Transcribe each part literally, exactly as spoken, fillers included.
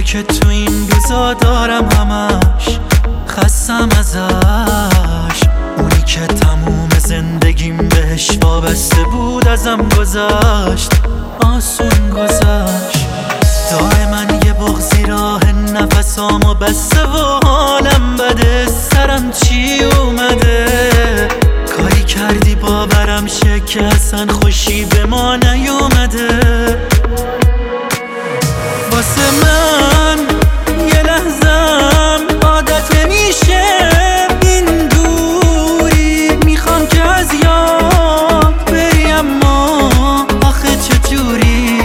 که تو این روزا دارم همش خستم ازش، اونی که تموم زندگیم بهش وابسته بود ازم گذشت، آسون گذشت. دائما یه بغضی راه نفسامو بسته و حالم بده، سرم چی اومده؟ کاری کردی باورم شه که اصلا خوشی به ما نیومده. واسه من یه لحظم عادت نمیشه این دوری، میخوام که از یاد بری اما آخه چجوری؟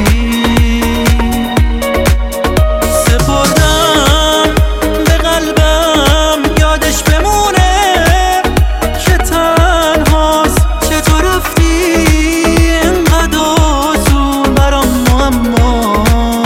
سپردم به قلبم یادش بمونه که تنهاست، چطور رفتی اینقدر آسون برام معماست.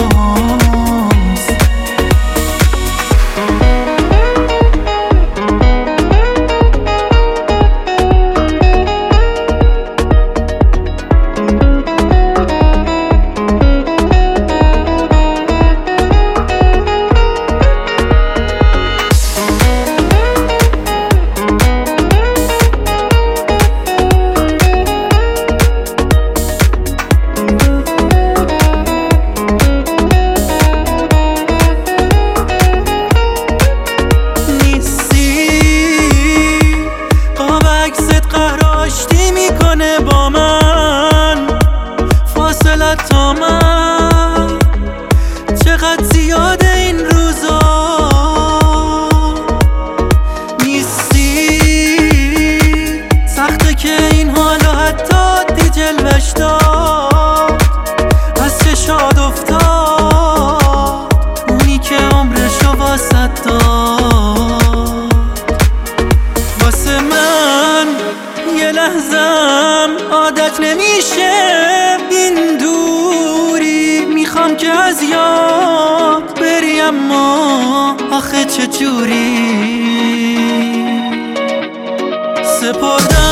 با من فاصلت تا من چقدر زیاده این روزا، نیستی سخته که این حالا حتی دی جلوش داد، از چشاد افتاد اونی که عمرشو واسه داد. واسه من یه لحظم عادت نمیشه این دوری، میخوام که از یاد بری اما آخه چجوری؟ سپردم